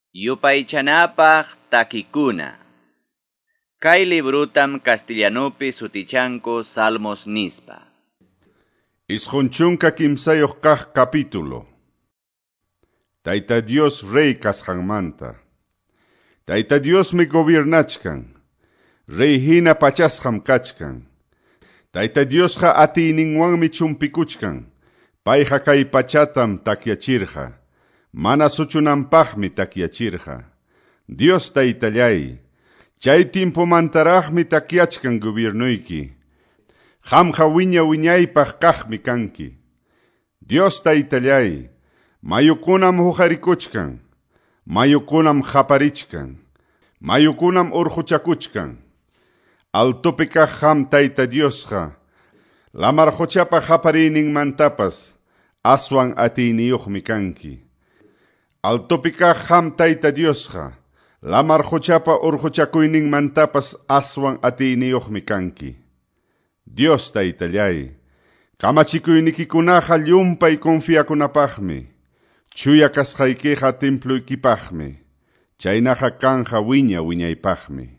Yupaychanapaq takikuna. Kay librutam castellanopi sutichanku Salmos nispa. Isqunchunka kimsayoq kaq capítulo. Tayta Dios rey kasqanmanta. Tayta Dios mi gobiernachkan. Rey hina pachasqam kachkan. Tayta Dios ha atininwanmi chumpikuchkan. Payqa kay pachatam takyachirqa. Mana suchunanpaqmi takyachirqa. Dios taytallay. Chay timpomantaraqmi takyachkan gobiernuyki. Qamqa wiñaypaq kaqmi kanki. Dios taytallay. Mayukunam huqarikuchkan. Mayukunam qaparichkan. Mayukunam urquchakuchkan. Altupi kaq qam tayta Diosqa. Lamar huchapa qapariyninmantapas aswan atiyniyuqmi kanki. Altupi kaq qam tayta Diosqa. Lamar huchapa urquchakuyninmantapas aswan atiyniyuqmi kanki. Dios taytallay. Kamachikuynikikunaqa llumpay confiakunapaqmi. Chuya kasqaykiqa templuykipaqmi. Chaynaqa kanqa wiñaypaqmi.